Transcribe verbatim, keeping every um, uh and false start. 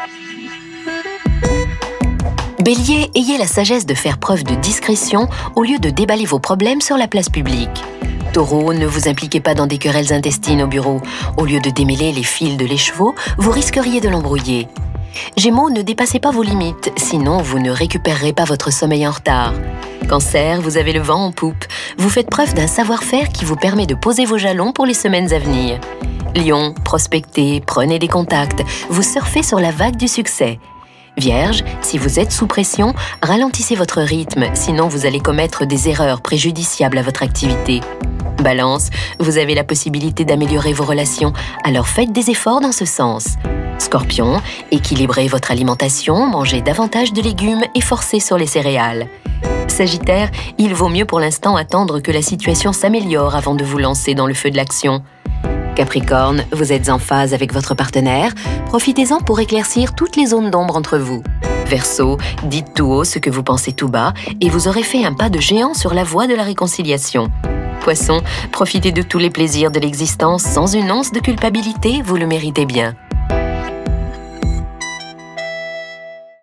Bélier, ayez la sagesse de faire preuve de discrétion au lieu de déballer vos problèmes sur la place publique. Taureau, ne vous impliquez pas dans des querelles intestines au bureau. Au lieu de démêler les fils de l'écheveau, vous risqueriez de l'embrouiller. Gémeaux, ne dépassez pas vos limites, sinon vous ne récupérerez pas votre sommeil en retard. Cancer, vous avez le vent en poupe. Vous faites preuve d'un savoir-faire qui vous permet de poser vos jalons pour les semaines à venir. Lion, prospectez, prenez des contacts, vous surfez sur la vague du succès. Vierge, si vous êtes sous pression, ralentissez votre rythme, sinon vous allez commettre des erreurs préjudiciables à votre activité. Balance, vous avez la possibilité d'améliorer vos relations, alors faites des efforts dans ce sens. Scorpion, équilibrez votre alimentation, mangez davantage de légumes et forcez sur les céréales. Sagittaire, il vaut mieux pour l'instant attendre que la situation s'améliore avant de vous lancer dans le feu de l'action. Capricorne, vous êtes en phase avec votre partenaire, profitez-en pour éclaircir toutes les zones d'ombre entre vous. Verseau, dites tout haut ce que vous pensez tout bas et vous aurez fait un pas de géant sur la voie de la réconciliation. Poisson, profitez de tous les plaisirs de l'existence sans une once de culpabilité, vous le méritez bien.